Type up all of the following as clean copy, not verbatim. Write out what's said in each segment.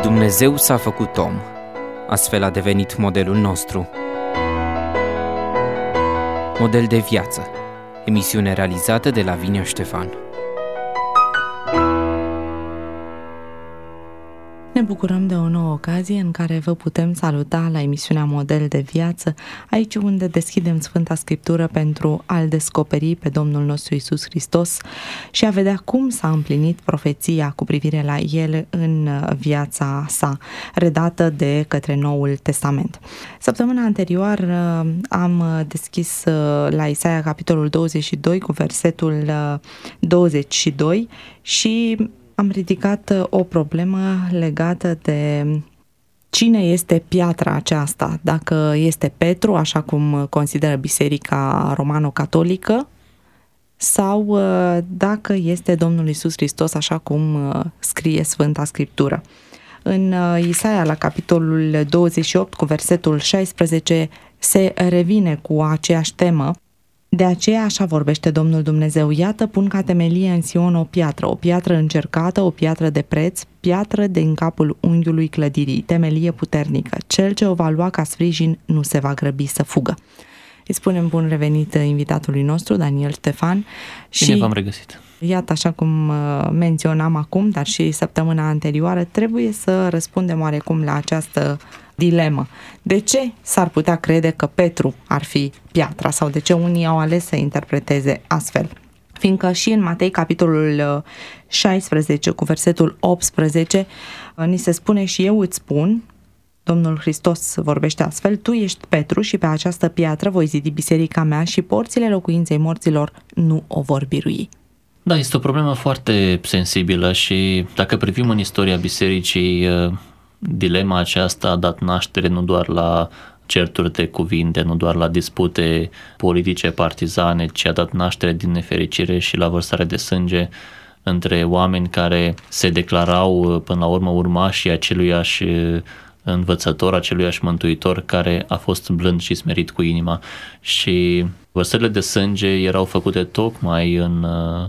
Dumnezeu s-a făcut om, astfel a devenit modelul nostru. Model de viață, emisiune realizată de Lavinia Ștefan. Ne bucurăm de o nouă ocazie în care vă putem saluta la emisiunea Model de Viață, aici unde deschidem Sfânta Scriptură pentru a-L descoperi pe Domnul nostru Iisus Hristos și a vedea cum s-a împlinit profeția cu privire la El în viața sa, redată de către Noul Testament. Săptămâna anterioară am deschis la Isaia capitolul 22 cu versetul 22 și am ridicat o problemă legată de cine este piatra aceasta, dacă este Petru, așa cum consideră Biserica Romano-Catolică, sau dacă este Domnul Iisus Hristos, așa cum scrie Sfânta Scriptură. În Isaia, la capitolul 28, cu versetul 16, se revine cu aceeași temă. De aceea așa vorbește Domnul Dumnezeu: iată, pun ca temelie în Sion o piatră încercată, o piatră de preț, piatră din capul unghiului clădirii, temelie puternică. Cel ce o va lua ca sprijin nu se va grăbi să fugă. Îi spunem bun revenit invitatului nostru, Daniel Ștefan. Bine v-am regăsit. Iată, așa cum menționam acum, dar și săptămâna anterioară, trebuie să răspundem oarecum la această dilemă. De ce s-ar putea crede că Petru ar fi piatra sau de ce unii au ales să interpreteze astfel? Fiindcă și în Matei, capitolul 16, cu versetul 18, ni se spune: și eu îți spun, Domnul Hristos vorbește astfel, tu ești Petru și pe această piatră voi zidi biserica mea și porțile locuinței morților nu o vor birui. Da, este o problemă foarte sensibilă și dacă privim în istoria bisericii, dilema aceasta a dat naștere nu doar la certuri de cuvinte, nu doar la dispute politice partizane, ci a dat naștere din nefericire și la vărsare de sânge între oameni care se declarau până la urmă urmașii aceluiași învățător, aceluiași mântuitor care a fost blând și smerit cu inima. Și vărsările de sânge erau făcute tocmai în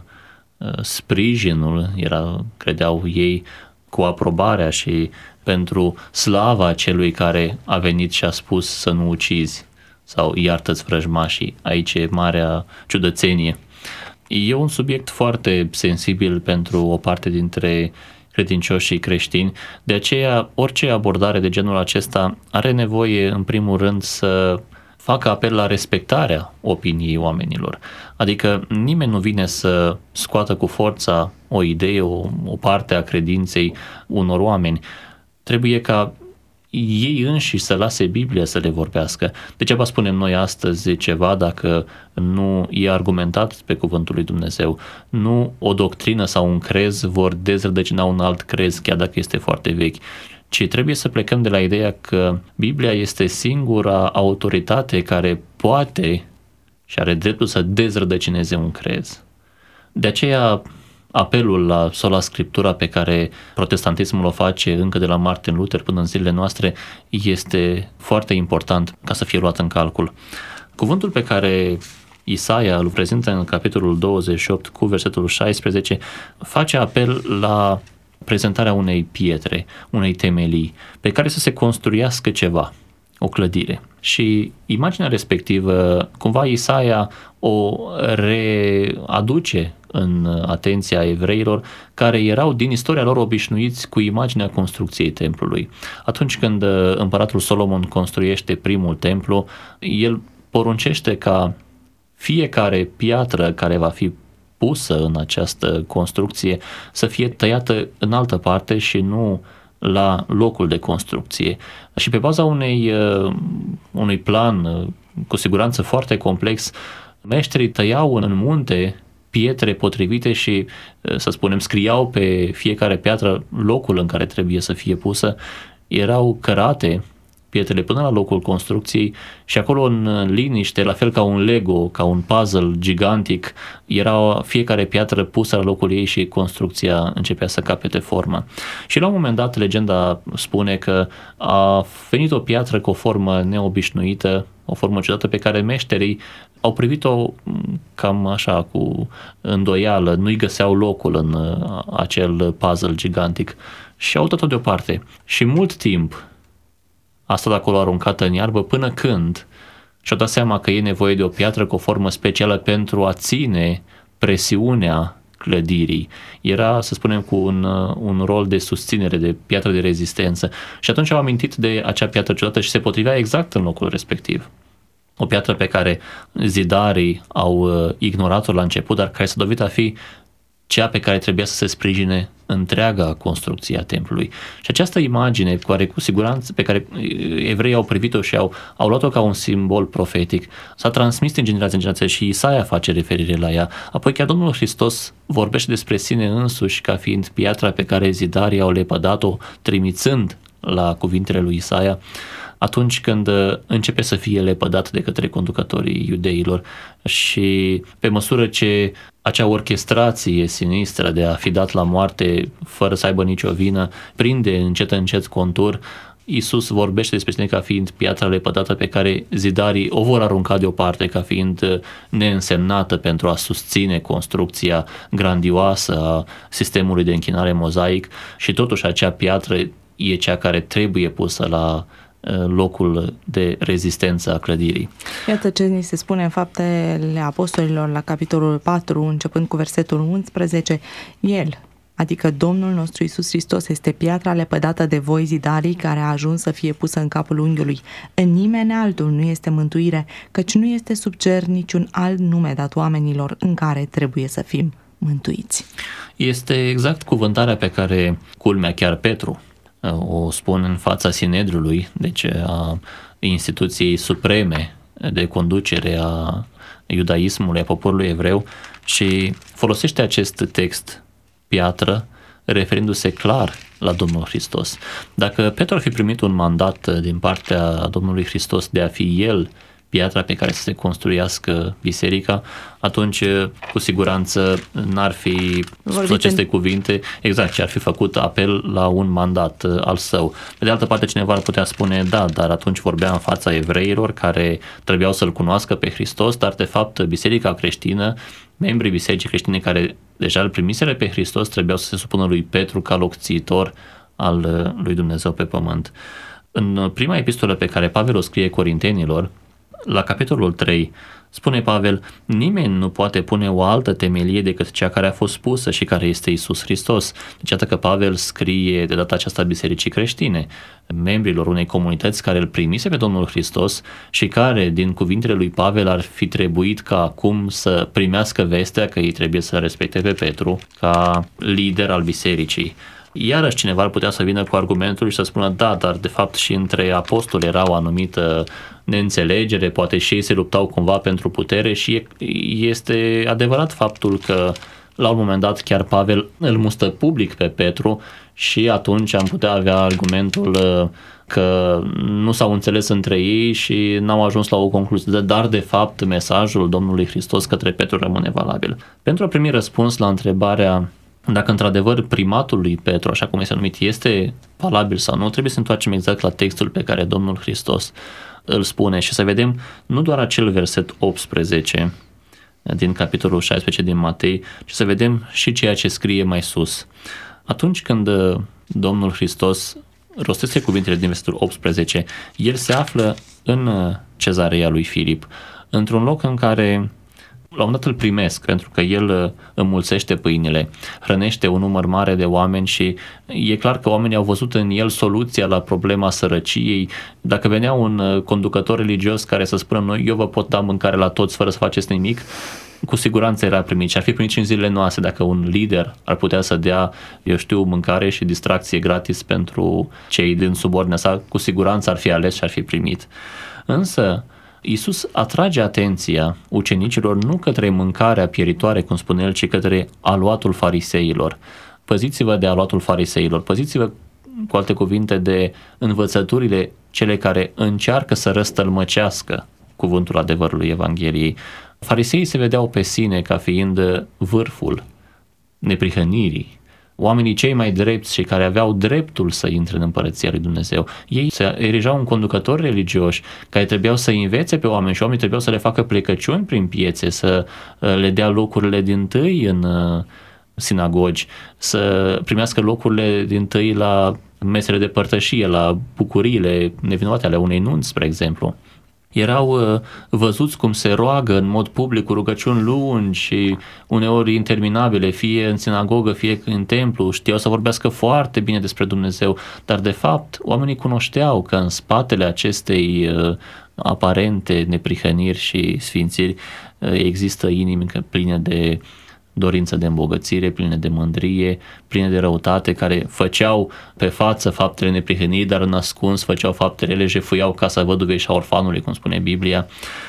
sprijinul, credeau ei, cu aprobarea și pentru slava celui care a venit și a spus să nu ucizi sau iartă-ți vrăjmașii. Aici e marea ciudățenie. E un subiect foarte sensibil pentru o parte dintre credincioși și creștini, de aceea orice abordare de genul acesta are nevoie în primul rând să facă apel la respectarea opiniei oamenilor. Adică nimeni nu vine să scoată cu forța o idee, o parte a credinței unor oameni. Trebuie ca ei înșiși să lase Biblia să le vorbească. Degeaba spunem noi astăzi ceva dacă nu e argumentat pe cuvântul lui Dumnezeu. Nu o doctrină sau un crez vor dezrădăcina un alt crez, chiar dacă este foarte vechi, ci trebuie să plecăm de la ideea că Biblia este singura autoritate care poate și are dreptul să dezrădăcineze un crez. De aceea apelul la sola Scriptura pe care protestantismul o face încă de la Martin Luther până în zilele noastre este foarte important ca să fie luat în calcul. Cuvântul pe care Isaia îl prezintă în capitolul 28 cu versetul 16 face apel la prezentarea unei pietre, unei temelii pe care să se construiască ceva, o clădire. Și imaginea respectivă, cumva Isaia o readuce în atenția evreilor care erau din istoria lor obișnuiți cu imaginea construcției templului. Atunci când împăratul Solomon construiește primul templu, el poruncește ca fiecare piatră care va fi pusă în această construcție să fie tăiată în altă parte și nu la locul de construcție. Și pe baza unui plan cu siguranță foarte complex, meșterii tăiau în munte pietre potrivite și, să spunem, scriau pe fiecare piatră locul în care trebuie să fie pusă. Erau cărate pietrele până la locul construcției și acolo în liniște, la fel ca un Lego, ca un puzzle gigantic, era fiecare piatră pusă la locul ei și construcția începea să capete formă. Și la un moment dat legenda spune că a venit o piatră cu o formă neobișnuită, o formă ciudată pe care meșterii au privit-o cam așa, cu îndoială, nu-i găseau locul în acel puzzle gigantic și au dat-o deoparte. Și mult timp a stat acolo aruncată în iarbă până când și-au dat seama că e nevoie de o piatră cu o formă specială pentru a ține presiunea clădirii. Era, să spunem, cu un rol de susținere, de piatră de rezistență. Și atunci au amintit de acea piatră ciudată și se potrivea exact în locul respectiv. O piatră pe care zidarii au ignorat-o la început, dar care s-a dovedit a fi cea pe care trebuia să se sprijine întreaga construcție a templului. Și această imagine, cu siguranță, pe care evreii au privit-o și au luat-o ca un simbol profetic, s-a transmis din generație în generație și Isaia face referire la ea. Apoi chiar Domnul Hristos vorbește despre sine însuși ca fiind piatra pe care zidarii au lepădat-o, trimițând la cuvintele lui Isaia, atunci când începe să fie lepădat de către conducătorii iudeilor și pe măsură ce acea orchestrație sinistră de a fi dat la moarte fără să aibă nicio vină prinde încet contur, Iisus vorbește despre sine ca fiind piatra lepădată pe care zidarii o vor arunca deoparte ca fiind neînsemnată pentru a susține construcția grandioasă a sistemului de închinare mozaic și totuși acea piatră e cea care trebuie pusă la locul de rezistență a clădirii. Iată ce ni se spune în Faptele Apostolilor la capitolul 4, începând cu versetul 11. El, adică Domnul nostru Iisus Hristos, este piatra lepădată de voi zidarii care a ajuns să fie pusă în capul unghiului. În nimeni altul nu este mântuire, căci nu este sub cer niciun alt nume dat oamenilor în care trebuie să fim mântuiți. Este exact cuvântarea pe care, culmea, chiar Petru o spun în fața Sinedriului, deci a instituției supreme de conducere a iudaismului, a poporului evreu, și folosește acest text, piatră, referindu-se clar la Domnul Hristos. Dacă Petru ar fi primit un mandat din partea Domnului Hristos de a fi el piatra pe care să se construiască biserica, atunci cu siguranță n-ar fi spus aceste cuvinte, exact, ci ar fi făcut apel la un mandat al său. Pe de altă parte, cineva ar putea spune, da, dar atunci vorbea în fața evreilor care trebuiau să-L cunoască pe Hristos, dar de fapt biserica creștină, membrii bisericii creștine care deja îl primiseră pe Hristos, trebuiau să se supună lui Petru ca locțiitor al lui Dumnezeu pe pământ. În prima epistolă pe care Pavel o scrie Corintenilor, la capitolul 3, spune Pavel, nimeni nu poate pune o altă temelie decât cea care a fost pusă și care este Iisus Hristos. Deci iată că Pavel scrie de data aceasta bisericii creștine, membrilor unei comunități care îl primise pe Domnul Hristos și care, din cuvintele lui Pavel, ar fi trebuit ca acum să primească vestea că ei trebuie să respecte pe Petru ca lider al bisericii. Iarăși cineva ar putea să vină cu argumentul și să spună, da, dar de fapt și între apostoli era o anumită neînțelegere, poate și ei se luptau cumva pentru putere și este adevărat faptul că la un moment dat chiar Pavel îl mustă public pe Petru și atunci am putea avea argumentul că nu s-au înțeles între ei și n-au ajuns la o concluzie, dar de fapt mesajul Domnului Hristos către Petru rămâne valabil. Pentru a primi răspuns la întrebarea dacă într-adevăr primatul lui Petru, așa cum este numit, este valabil sau nu, trebuie să întoarcem exact la textul pe care Domnul Hristos îl spune și să vedem nu doar acel verset 18 din capitolul 16 din Matei, ci să vedem și ceea ce scrie mai sus. Atunci când Domnul Hristos rostește cuvintele din versetul 18, el se află în Cezarea lui Filip, într-un loc în care la un moment dat îl primesc, pentru că el înmulțește pâinile, hrănește un număr mare de oameni și e clar că oamenii au văzut în el soluția la problema sărăciei. Dacă venea un conducător religios care să spună, eu vă pot da mâncare la toți fără să faceți nimic, cu siguranță era primit și ar fi primit și în zilele noastre dacă un lider ar putea să dea, mâncare și distracție gratis pentru cei din subordinea sa, cu siguranță ar fi ales și ar fi primit. Însă Iisus atrage atenția ucenicilor nu către mâncarea pieritoare, cum spune el, ci către aluatul fariseilor. Păziți-vă de aluatul fariseilor, păziți-vă, cu alte cuvinte, de învățăturile cele care încearcă să răstălmăcească cuvântul adevărului Evangheliei. Fariseii se vedeau pe sine ca fiind vârful neprihănirii, oamenii cei mai drepți și care aveau dreptul să intre în împărăția lui Dumnezeu. Ei se erigeau în conducători religioși care trebuiau să învețe pe oameni și oamenii trebuiau să le facă plecăciuni prin piețe, să le dea locurile dintâi în sinagogi, să primească locurile dintâi la mesele de părtășie, la bucuriile nevinovate ale unei nunți, spre exemplu. Erau văzuți cum se roagă în mod public cu rugăciuni lungi și uneori interminabile, fie în sinagogă, fie în templu, știau să vorbească foarte bine despre Dumnezeu, dar de fapt oamenii cunoșteau că în spatele acestei aparente neprihăniri și sfințiri există inimi pline de dorință de îmbogățire, pline de mândrie, pline de răutate, care făceau pe față faptele neprihăniri, dar în ascuns făceau faptele rele, jefuiau casa văduvei și a orfanului, cum spune Biblia.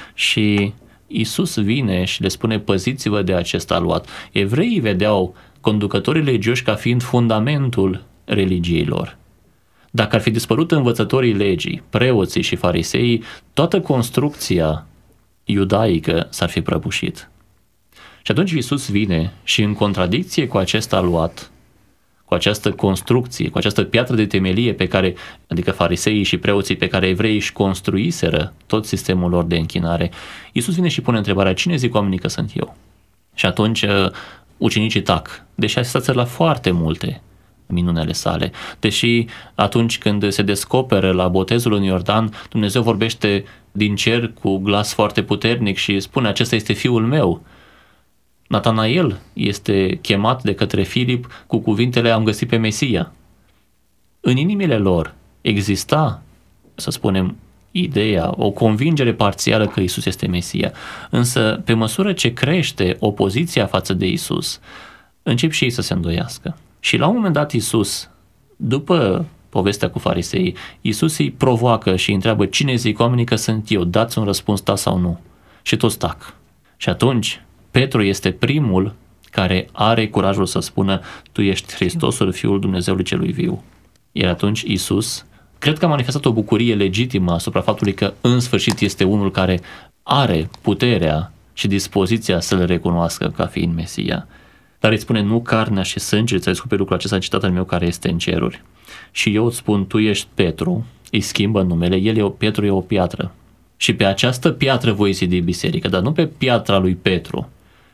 Și Iisus vine și le spune: păziți-vă de acest aluat. Evreii vedeau conducătorii religioși ca fiind fundamentul religiei lor. Dacă ar fi dispărut învățătorii legii, preoții și fariseii, toată construcția iudaică s-ar fi prăbușit. Și atunci Iisus vine și, în contradicție cu acest aluat, cu această construcție, cu această piatră de temelie pe care, adică fariseii și preoții pe care evreii își construiseră tot sistemul lor de închinare, Iisus vine și pune întrebarea: cine zic oamenii că sunt eu? Și atunci ucenicii tac, deși asistați la foarte multe minunele sale, deși atunci când se descoperă la botezul în Iordan, Dumnezeu vorbește din cer cu glas foarte puternic și spune: acesta este fiul meu. Natanael este chemat de către Filip cu cuvintele: am găsit pe Mesia. În inimile lor exista, să spunem, ideea, o convingere parțială că Iisus este Mesia. Însă, pe măsură ce crește opoziția față de Iisus, încep și ei să se îndoiască. Și la un moment dat Iisus, după povestea cu fariseii, Iisus îi provoacă și îi întreabă: cine zic oamenii că sunt eu? Dați un răspuns, da sau nu. Și toți tac. Și atunci Petru este primul care are curajul să spună: tu ești Hristosul, Fiul Dumnezeului celui viu. Iar atunci Iisus, cred că a manifestat o bucurie legitimă asupra faptului că în sfârșit este unul care are puterea și dispoziția să-L recunoască ca fiind Mesia. Dar îi spune: nu carnea și sângele ți-a descoperit lucrul acesta, ci Tatăl meu care este în ceruri. Și eu îți spun: tu ești Petru, îi schimbă numele, Petru e o piatră. Și pe această piatră voi zidi biserică, dar nu pe piatra lui Petru,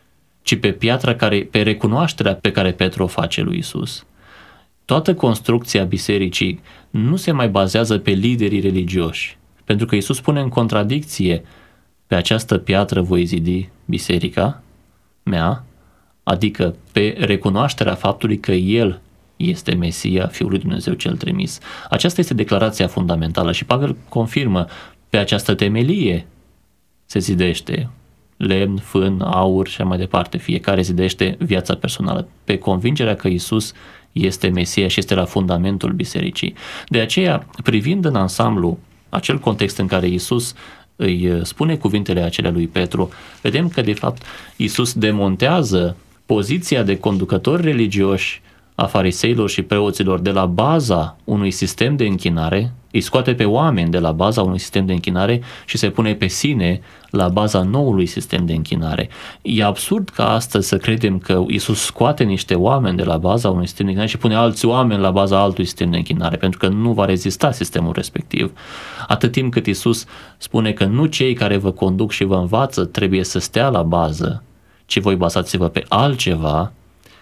ci pe piatra pe recunoașterea pe care Petru o face lui Iisus. Toată construcția bisericii nu se mai bazează pe liderii religioși, pentru că Iisus pune în contradicție: pe această piatră voi zidi biserica mea, adică pe recunoașterea faptului că El este Mesia, Fiul lui Dumnezeu cel trimis. Aceasta este declarația fundamentală și Pavel confirmă: pe această temelie se zidește lemn, fân, aur și mai departe. Fiecare zidește viața personală pe convingerea că Iisus este Mesia și este la fundamentul bisericii. De aceea, privind în ansamblu acel context în care Iisus îi spune cuvintele acelea lui Petru, vedem că de fapt Iisus demontează poziția de conducători religioși a fariseilor și preoților de la baza unui sistem de închinare, îi scoate pe oameni de la baza unui sistem de închinare și se pune pe sine la baza noului sistem de închinare. E absurd ca astăzi să credem că Iisus scoate niște oameni de la baza unui sistem de închinare și pune alți oameni la baza altui sistem de închinare, pentru că nu va rezista sistemul respectiv. Atât timp cât Iisus spune că nu cei care vă conduc și vă învață trebuie să stea la bază, ci voi bazați-vă pe altceva,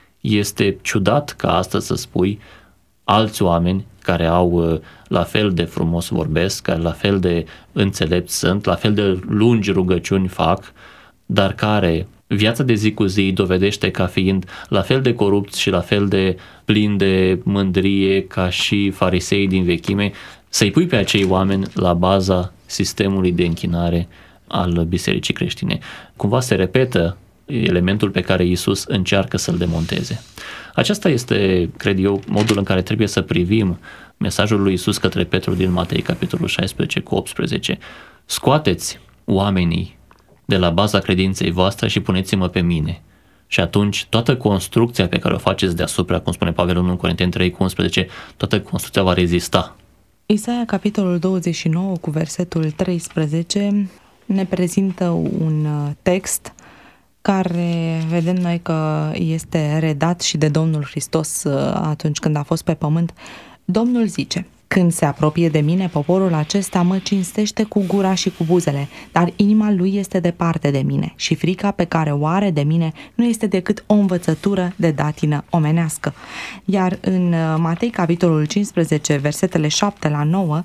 este ciudat ca astăzi să spui alți oameni care au la fel de frumos vorbesc, care la fel de înțelepți sunt, la fel de lungi rugăciuni fac, dar care viața de zi cu zi dovedește ca fiind la fel de corupți și la fel de plini de mândrie ca și farisei din vechime, să-i pui pe acei oameni la baza sistemului de închinare al bisericii creștine. Cumva se repetă elementul pe care Iisus încearcă să-l demonteze. Aceasta este, cred eu, modul în care trebuie să privim mesajul lui Iisus către Petru din Matei, capitolul 16 cu 18. Scoateți oamenii de la baza credinței voastre și puneți-mă pe mine. Și atunci toată construcția pe care o faceți deasupra, cum spune Pavel în Corinteni 3 cu 11, toată construcția va rezista. Isaia, capitolul 29 cu versetul 13, ne prezintă un text care vedem noi că este redat și de Domnul Hristos atunci când a fost pe pământ, Domnul zice: când se apropie de mine, poporul acesta mă cinstește cu gura și cu buzele, dar inima lui este departe de mine și frica pe care o are de mine nu este decât o învățătură de datină omenească. Iar în Matei, capitolul 15, versetele 7-9,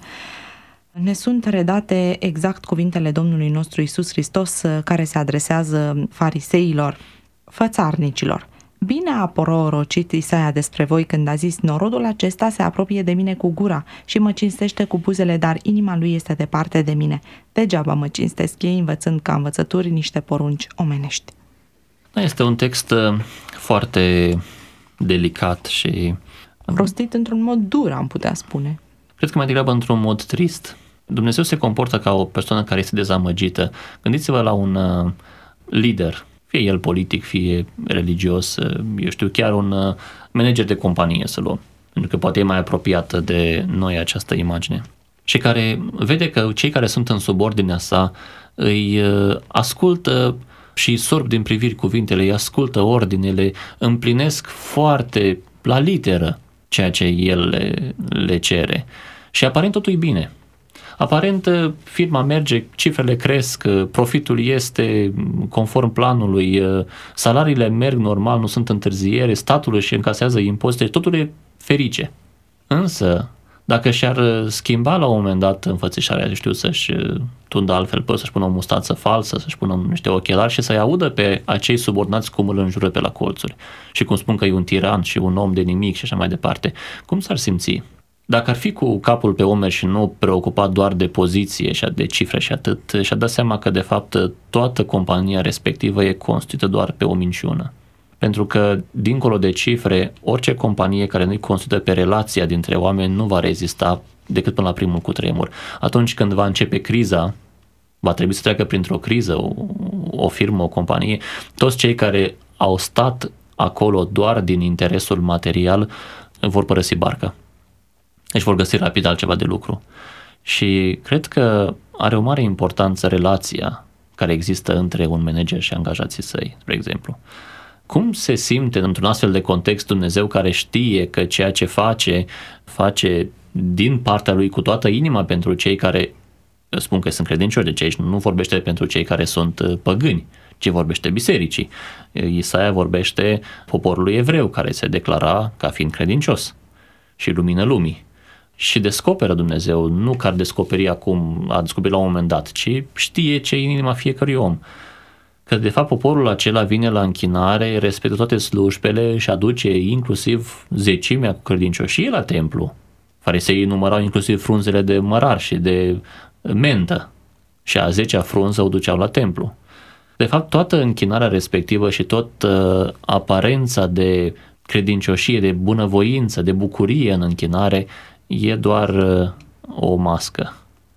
ne sunt redate exact cuvintele Domnului nostru Iisus Hristos, care se adresează fariseilor, fățarnicilor. Bine a prorocit Isaia despre voi când a zis: norodul acesta se apropie de mine cu gura și mă cinstește cu buzele, dar inima lui este departe de mine. Degeaba mă cinstesc ei, învățând ca învățături niște porunci omenești. Este un text foarte delicat și rostit într-un mod dur, am putea spune. Cred că mai degrabă într-un mod trist. Dumnezeu se comportă ca o persoană care este dezamăgită. Gândiți-vă la un lider, fie el politic, fie religios, eu știu, chiar un manager de companie să luăm, pentru că poate e mai apropiată de noi această imagine, și care vede că cei care sunt în subordinea sa îi ascultă și sorb din priviri cuvintele, îi ascultă ordinele, împlinesc foarte la literă ceea ce el le cere și aparent totul e bine. Aparent firma merge, cifrele cresc, profitul este conform planului, salariile merg normal, nu sunt întârziere, statul își încasează impozite, totul e ferice. Însă, dacă și-ar schimba la un moment dat înfățișarea, să-și tundă altfel păr, să-și pună o mustață falsă, să-și pună niște ochelari și să-i audă pe acei subordinați cum îl înjură pe la colțuri și cum spun că e un tiran și un om de nimic și așa mai departe, cum s-ar simți? Dacă ar fi cu capul pe umeri și nu preocupat doar de poziție și de cifre și atât, și-a dat seama că de fapt toată compania respectivă e constituită doar pe o minciună. Pentru că dincolo de cifre, orice companie care nu-i constituită pe relația dintre oameni nu va rezista decât până la primul cutremur. Atunci când va începe criza, va trebui să treacă printr-o criză o firmă, o companie, toți cei care au stat acolo doar din interesul material vor părăsi barca. Deci vor găsi rapid altceva de lucru. Și cred că are o mare importanță relația care există între un manager și angajații săi, spre exemplu. Cum se simte într-un astfel de context Dumnezeu care știe că ceea ce face din partea lui cu toată inima pentru cei care spun că sunt credincioși, deci aici nu vorbește pentru cei care sunt păgâni, ci vorbește bisericii. Isaia vorbește poporului evreu care se declara ca fiind credincios și lumină lumii. Și descoperă Dumnezeu, nu că ar descoperi acum, a descoperit la un moment dat, ci știe ce e în inima fiecărui om. Că de fapt poporul acela vine la închinare, respectă toate slujbele și aduce inclusiv zecimea cu credincioșie la templu. Fariseii numărau inclusiv frunzele de mărar și de mentă și a 10-a frunză o duceau la templu. De fapt toată închinarea respectivă și tot aparența de credincioșie, de bunăvoință, de bucurie în închinare e doar o mască.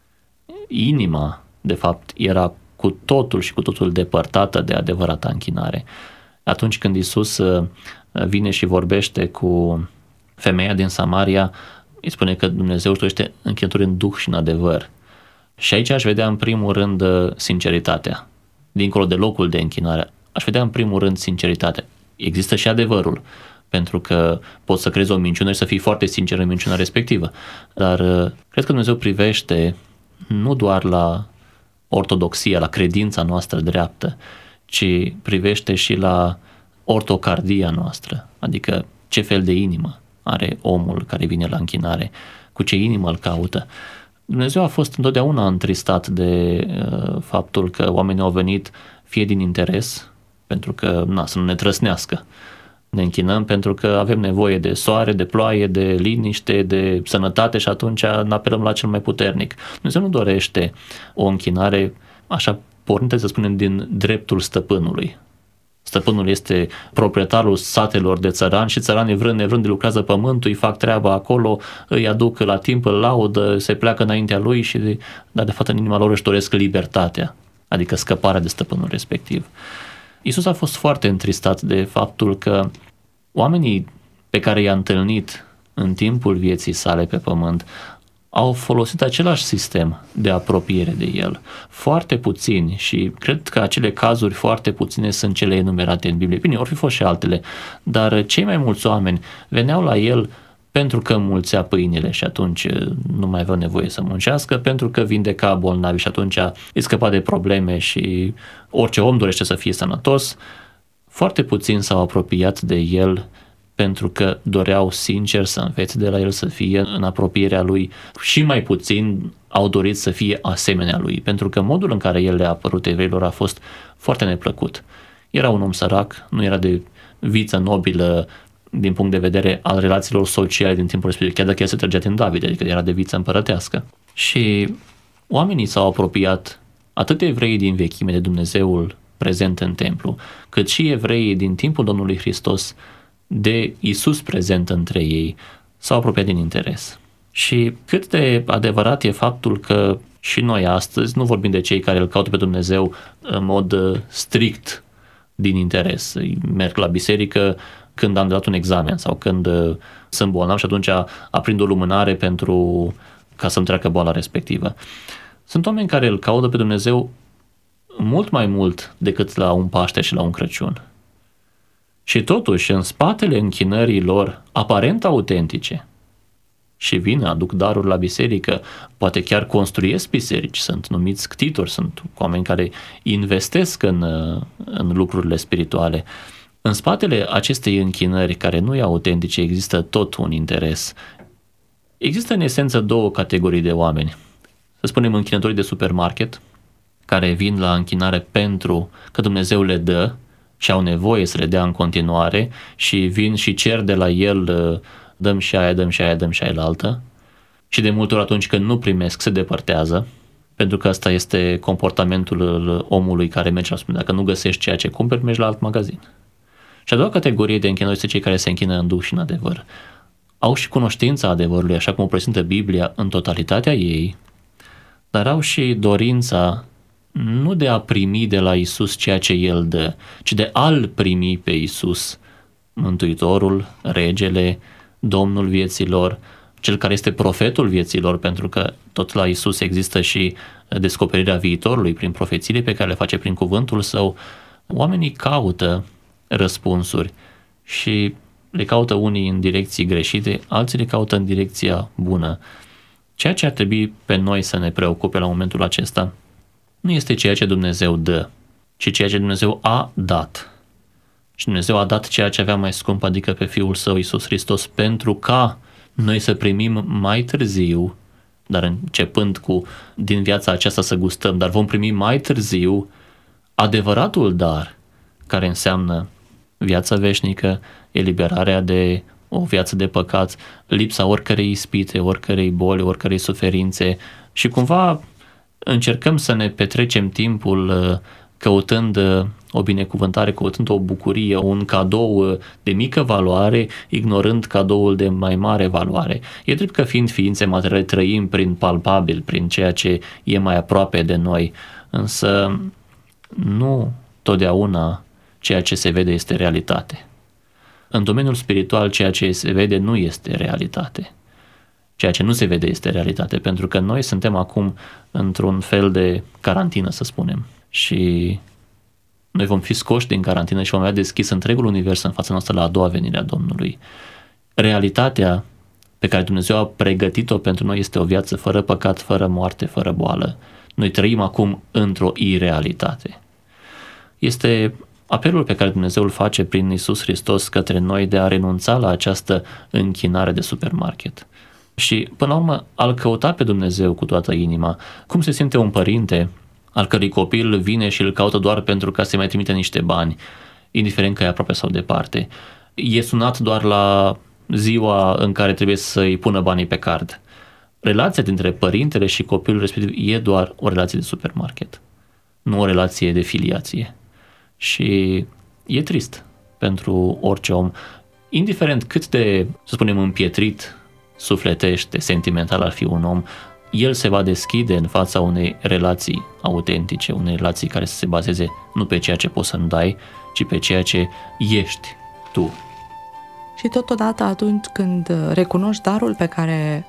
Inima, de fapt, era cu totul și cu totul depărtată de adevărata închinare. Atunci când Iisus vine și vorbește cu femeia din Samaria, îi spune că Dumnezeu își dorește închinături în duh și în adevăr. Și aici aș vedea în primul rând sinceritatea. Dincolo de locul de închinare, aș vedea în primul rând sinceritatea. Există și adevărul, pentru că poți să crezi o minciună și să fii foarte sincer în minciuna respectivă. Dar cred că Dumnezeu privește nu doar la ortodoxia, la credința noastră dreaptă, ci privește și la ortocardia noastră, adică ce fel de inimă are omul care vine la închinare, cu ce inimă îl caută. Dumnezeu a fost întotdeauna întristat de faptul că oamenii au venit fie din interes, pentru că să nu ne trăsnească. Ne închinăm pentru că avem nevoie de soare, de ploaie, de liniște, de sănătate și atunci ne apelăm la cel mai puternic. Dumnezeu nu dorește o închinare așa pornită, să spunem, din dreptul stăpânului. Stăpânul este proprietarul satelor de țărani și țăranii vrând nevrând lucrează pământul, îi fac treaba acolo, îi aduc la timp, îl laudă, se pleacă înaintea lui dar de fapt în inima lor își doresc libertatea, adică scăparea de stăpânul respectiv. Iisus a fost foarte întristat de faptul că oamenii pe care i-a întâlnit în timpul vieții sale pe pământ au folosit același sistem de apropiere de el. Foarte puțini, și cred că acele cazuri foarte puține sunt cele enumerate în Biblie. Bine, ori fi fost și altele, dar cei mai mulți oameni veneau la el pentru că înmulțea pâinile și atunci nu mai avea nevoie să muncească, pentru că vindeca bolnavi și atunci îi scăpa de probleme și orice om dorește să fie sănătos. Foarte puțini s-au apropiat de el pentru că doreau sincer să învețe de la el, să fie în apropierea lui, și mai puțin au dorit să fie asemenea lui, pentru că modul în care el le-a apărut evreilor a fost foarte neplăcut. Era un om sărac, nu era de viță nobilă din punct de vedere al relațiilor sociale din timpul respectiv, chiar dacă el se trăgea din David, adică era de viță împărătească. Și oamenii s-au apropiat, atât evreii din vechime de Dumnezeul prezent în templu, cât și evreii din timpul Domnului Hristos de Iisus prezent între ei, s-au apropiat din interes. Și cât de adevărat e faptul că și noi astăzi nu vorbim de cei care îl caută pe Dumnezeu în mod strict din interes. Merg la biserică când am dat un examen sau când sunt bolnav și atunci aprind o lumânare ca să-mi treacă boala respectivă. Sunt oameni care îl caută pe Dumnezeu mult mai mult decât la un Paște și la un Crăciun. Și totuși, în spatele închinării lor aparent autentice, și vin, aduc daruri la biserică, poate chiar construiesc biserici, sunt numiți ctitori, sunt oameni care investesc în lucrurile spirituale. În spatele acestei închinări care nu e autentice există tot un interes. Există în esență două categorii de oameni. Să spunem închinătorii de supermarket, care vin la închinare pentru că Dumnezeu le dă și au nevoie să le dea în continuare și vin și cer de la el, dăm și aia, dăm și aia, dăm și aia la altă. Și de multe ori atunci când nu primesc, se depărtează, pentru că asta este comportamentul omului care merge la spune. Dacă nu găsești ceea ce cumperi, mergi la alt magazin. Și a doua categorie de închinători este cei care se închină în duh și în adevăr. Au și cunoștința adevărului, așa cum o prezintă Biblia în totalitatea ei, dar au și dorința nu de a primi de la Iisus ceea ce El dă, ci de a-L primi pe Iisus, Mântuitorul, Regele, Domnul vieților, Cel care este profetul vieților, pentru că tot la Iisus există și descoperirea viitorului prin profețiile pe care le face prin cuvântul Său. Oamenii caută răspunsuri și le caută unii în direcții greșite, alții le caută în direcția bună. Ceea ce ar trebui pe noi să ne preocupe la momentul acesta nu este ceea ce Dumnezeu dă, ci ceea ce Dumnezeu a dat. Și Dumnezeu a dat ceea ce avea mai scump, adică pe Fiul Său, Iisus Hristos, pentru ca noi să primim mai târziu, dar începând din viața aceasta să gustăm, dar vom primi mai târziu adevăratul dar, care înseamnă viața veșnică, eliberarea de o viață de păcat, lipsa oricărei ispite, oricărei boli, oricărei suferințe și cumva încercăm să ne petrecem timpul căutând o binecuvântare, căutând o bucurie, un cadou de mică valoare, ignorând cadoul de mai mare valoare. E drept că fiind ființe materiale trăim prin palpabil, prin ceea ce e mai aproape de noi, însă nu totdeauna ceea ce se vede este realitate. În domeniul spiritual, ceea ce se vede nu este realitate. Ceea ce nu se vede este realitate, pentru că noi suntem acum într-un fel de carantină, să spunem, și noi vom fi scoși din carantină și vom avea deschis întregul univers în fața noastră la a doua venire a Domnului. Realitatea pe care Dumnezeu a pregătit-o pentru noi este o viață fără păcat, fără moarte, fără boală. Noi trăim acum într-o irealitate. Este apelul pe care Dumnezeu îl face prin Iisus Hristos către noi de a renunța la această închinare de supermarket. Și, până la urmă, a-L căuta pe Dumnezeu cu toată inima. Cum se simte un părinte al cărui copil vine și îl caută doar pentru ca să-i mai trimite niște bani, indiferent că e aproape sau departe. E sunat doar la ziua în care trebuie să-i pună banii pe card. Relația dintre părintele și copilul respectiv e doar o relație de supermarket, nu o relație de filiație. Și e trist pentru orice om, indiferent cât de, să spunem, împietrit sufletește, sentimental ar fi un om, el se va deschide în fața unei relații autentice, unei relații care să se bazeze nu pe ceea ce poți să-mi dai, ci pe ceea ce ești tu. Și totodată atunci când recunoști darul pe care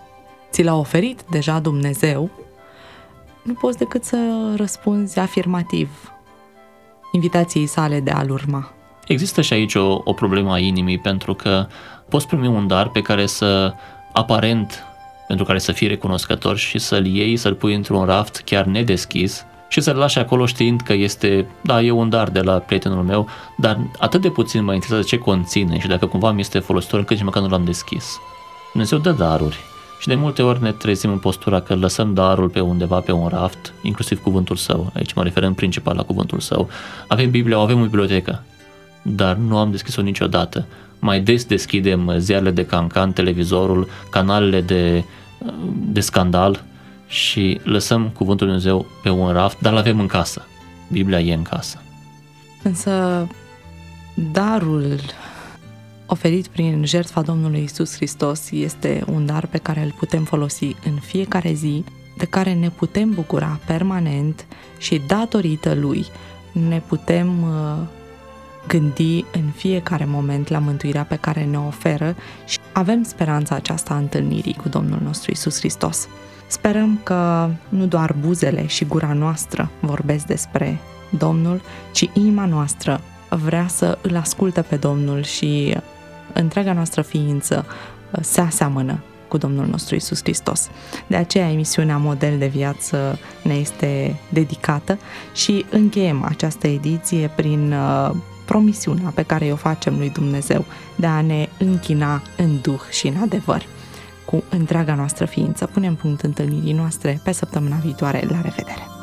ți l-a oferit deja Dumnezeu, nu poți decât să răspunzi afirmativ invitației sale de a-L urma. Există și aici o problemă a inimii, pentru că poți primi un dar pe care pentru care să fii recunoscător și să-l iei, să-l pui într-un raft chiar nedeschis și să-l lași acolo știind că e un dar de la prietenul meu, dar atât de puțin mă interesează ce conține și dacă cumva mi este folositor încât nici măcar nu l-am deschis. Dumnezeu dă daruri și de multe ori ne trezim în postura că lăsăm darul pe undeva pe un raft, inclusiv cuvântul Său, aici mă refer în principal la cuvântul Său. Avem Biblia, avem o bibliotecă, dar nu am deschis-o niciodată. Mai des deschidem ziarele de cancan, televizorul, canalele de scandal și lăsăm cuvântul Lui Dumnezeu pe un raft, dar l-avem în casă. Biblia e în casă. Însă darul oferit prin jertfa Domnului Iisus Hristos este un dar pe care îl putem folosi în fiecare zi, de care ne putem bucura permanent și datorită Lui ne putem gândi în fiecare moment la mântuirea pe care ne oferă și avem speranța aceasta a întâlnirii cu Domnul nostru Iisus Hristos. Sperăm că nu doar buzele și gura noastră vorbesc despre Domnul, ci inima noastră vrea să îl asculte pe Domnul și întreaga noastră ființă se aseamănă cu Domnul nostru Iisus Hristos. De aceea emisiunea Model de Viață ne este dedicată și încheiem această ediție prin promisiunea pe care o facem lui Dumnezeu de a ne închina în duh și în adevăr cu întreaga noastră ființă. Punem punct întâlnirii noastre pe săptămâna viitoare. La revedere!